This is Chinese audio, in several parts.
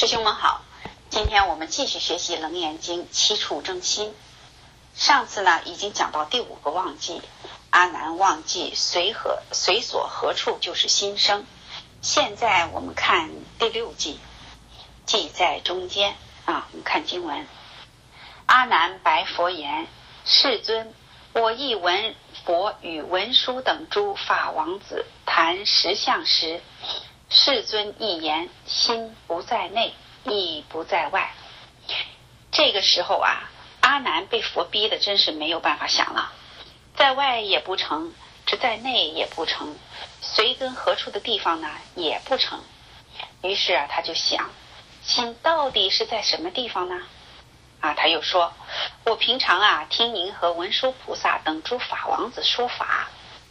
师兄们好，今天我们继续学习《楞严经》七处正心。上次呢已经讲到第5个忘记，阿难忘记随所何处就是心生。现在我们看第6记，记在中间啊。我们看经文：阿难白佛言：世尊，我亦闻佛与文殊等诸法王子谈实相时，世尊一言，心不在内，亦不在外。这个时候啊，阿难被佛逼的真是没有办法想了，在外也不成，这在内也不成，随跟何处的地方呢也不成。于是啊，他就想，心到底是在什么地方呢？他又说，我平常啊听您和文殊菩萨等诸法王子说法。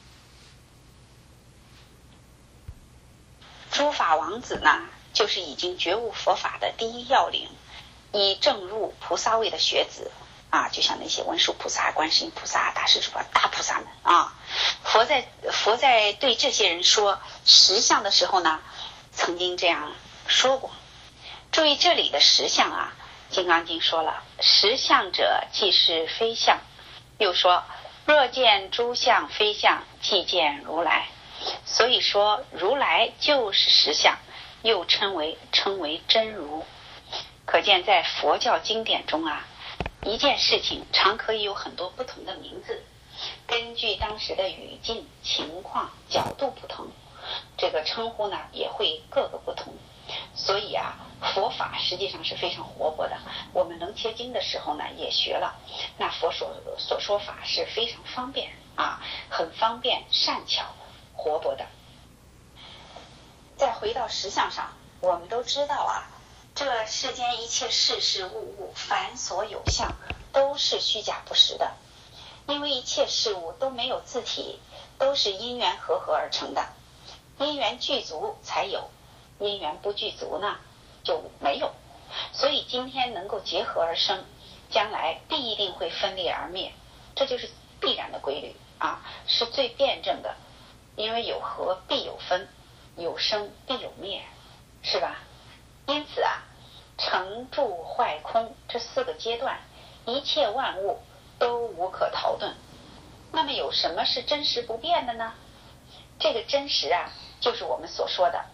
诸法王子呢，就是已经觉悟佛法的第一要领，已证入菩萨位的学子就像那些文殊菩萨、观世音菩萨、大势至菩萨、大菩萨们佛在对这些人说实相的时候呢，曾经这样说过。注意这里的实相金刚经说了，实相者即是非相，又说若见诸相非相，即见如来。所以说如来就是实相，又称为真如。可见在佛教经典中一件事情常可以有很多不同的名字，根据当时的语境、情况、角度不同，这个称呼呢也会各个不同。所以佛法实际上是非常活泼的。我们楞伽经的时候呢也学了，那佛所说法是非常方便很方便、善巧、活泼的。再回到实相上，我们都知道这世间一切事事物物，凡所有相，都是虚假不实的。因为一切事物都没有自体，都是因缘和合而成的。因缘具足才有，因缘不具足呢就没有。所以今天能够结合而生，将来必定会分裂而灭，这就是必然的规律是最辩证的。因为有合必有分，有生必有灭，是吧？因此成住坏空这4个阶段，一切万物都无可逃遁。那么有什么是真实不变的呢？这个真实就是我们所说的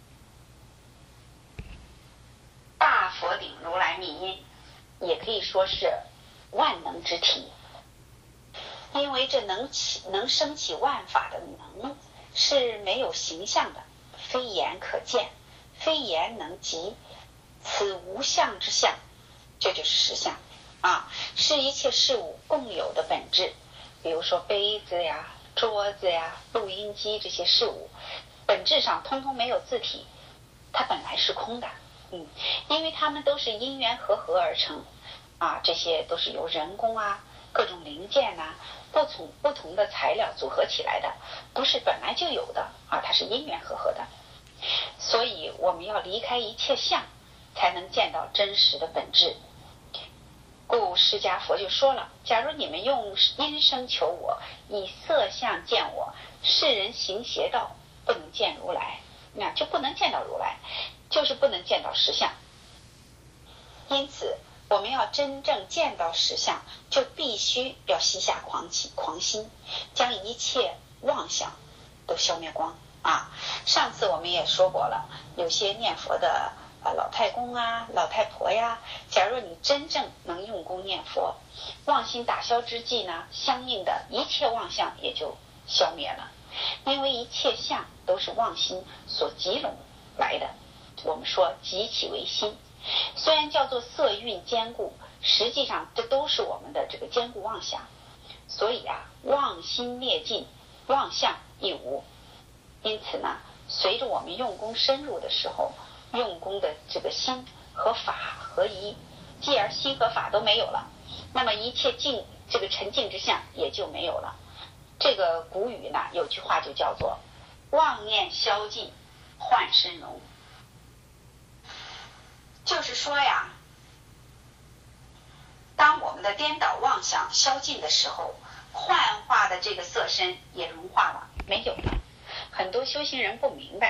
大佛顶如来密因，也可以说是万能之体。因为这能升起万法的能是没有形象的，非眼可见，非言能及，此无相之相，这就是实相是一切事物共有的本质。比如说杯子呀、桌子呀、录音机这些事物，本质上通通没有自体，它本来是空的因为它们都是因缘和合而成这些都是由人工各种零件不同的材料组合起来的，不是本来就有的它是因缘和合的。所以我们要离开一切相，才能见到真实的本质。故释迦佛就说了，假如你们用音声求我，以色相见我，世人行邪道，不能见如来，那就不能见到如来，就是不能见到实相。因此我们要真正见到实相，就必须要息下狂心，将一切妄想都消灭光上次我们也说过了，有些念佛的老太公老太婆假如你真正能用功念佛，妄心打消之际呢，相应的一切妄相也就消灭了。因为一切相都是妄心所集拢来的，我们说集起为心。虽然叫做色蕴坚固，实际上这都是我们的这个坚固妄想。所以妄心灭尽，妄相亦无。因此呢，随着我们用功深入的时候，用功的这个心和法合一，继而心和法都没有了，那么一切这个沉静之相也就没有了。这个古语呢有句话就叫做妄念消尽，幻身容。就是说当我们的颠倒妄想消尽的时候，幻化的这个色身也融化了，没有了。很多修行人不明白，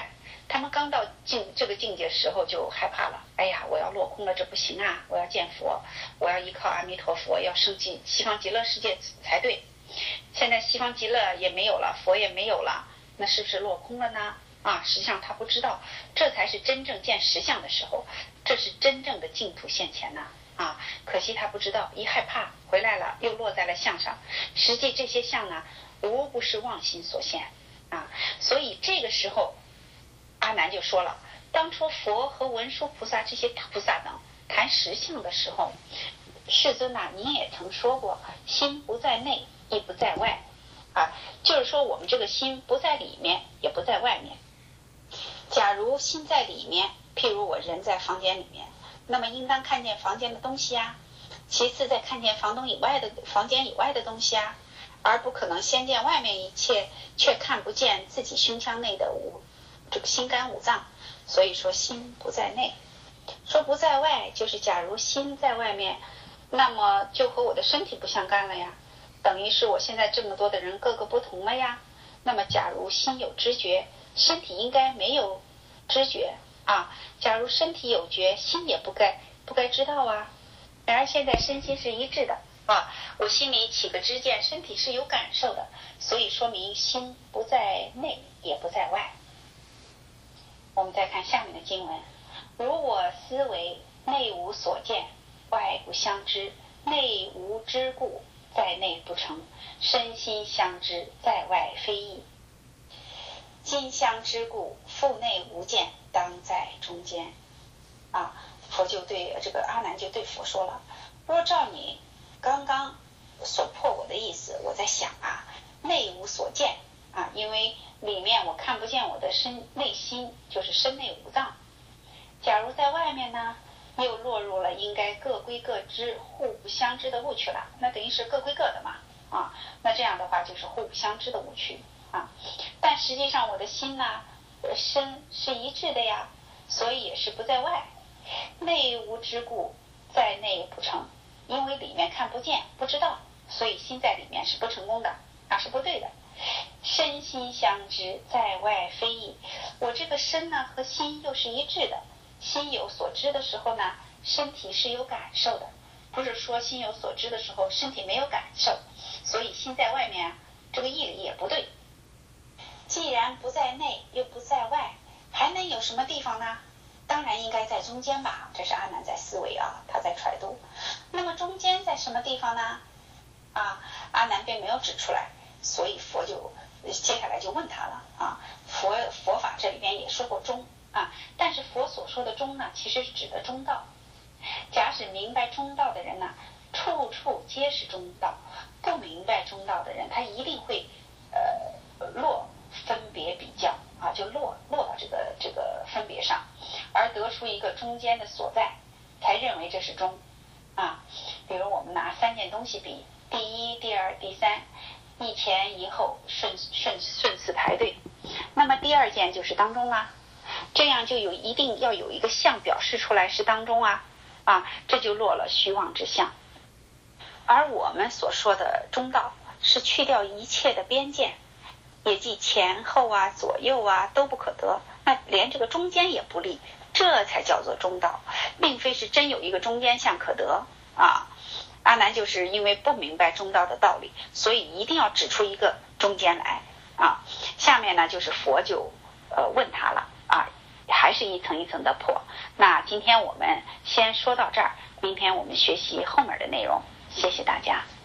他们刚到这个境界时候就害怕了，哎呀，我要落空了，这不行啊，我要见佛，我要依靠阿弥陀佛，要升进西方极乐世界才对。现在西方极乐也没有了，佛也没有了，那是不是落空了呢？实际上他不知道，这才是真正见实相的时候，这是真正的净土现前呢。可惜他不知道，一害怕回来了，又落在了相上。实际这些相呢，无不是妄心所现所以这个时候，阿难就说了，当初佛和文殊菩萨这些大菩萨等谈实相的时候，世尊您也曾说过，心不在内，亦不在外就是说我们这个心不在里面，也不在外面。假如心在里面，譬如我人在房间里面，那么应当看见房间的东西其次再看见房间以外的东西而不可能先见外面一切，却看不见自己胸腔内的这个心肝五脏。所以说心不在内，说不在外，就是假如心在外面，那么就和我的身体不相干了呀，等于是我现在这么多的人各个不同了呀。那么假如心有知觉，身体应该没有知觉假如身体有觉，心也不该知道然而现在身心是一致的我心里起个知见，身体是有感受的，所以说明心不在内，也不在外。我们再看下面的经文，如我思维，内无所见，外不相知，内无知故，在内不成，身心相知，在外非异。今相知故，腹内无见，当在中间佛就对这个阿难就对佛说了，若照你刚刚所破我的意思，我在想内无所见因为里面我看不见我的内心，就是身内五脏。假如在外面呢，又落入了应该各归各知、互不相知的误区了，那等于是各归各的嘛那这样的话就是互不相知的误区但实际上我的心呢，身是一致的呀，所以也是不在外。内无知故，在内不成，因为里面看不见不知道，所以心在里面是不成功的是不对的。身心相知，在外非异。我这个身呢和心又是一致的，心有所知的时候呢，身体是有感受的，不是说心有所知的时候身体没有感受，所以心在外面这个义理也不对。既然不在内又不在外，还能有什么地方呢？当然应该在中间吧，这是阿难在思维他在揣度。那么中间在什么地方呢？阿难并没有指出来，所以佛就接下来就问他了佛法这里边也说过中但是佛所说的中呢，其实是指的中道。假使明白中道的人呢，处处皆是中道；不明白中道的人，他一定会落分别比较就落到这个分别上，而得出一个中间的所在，才认为这是中比如我们拿3件东西比，第一、第二、第三，一前一后，顺次排队，那么第2件就是当中这样就一定要有一个相表示出来是当中这就落了虚妄之相。而我们所说的中道是去掉一切的边界，也即前后左右都不可得，那连这个中间也不立，这才叫做中道，并非是真有一个中间相可得阿难就是因为不明白中道的道理，所以一定要指出一个中间来下面呢就是佛就问他了还是一层一层的破。那今天我们先说到这儿，明天我们学习后面的内容，谢谢大家。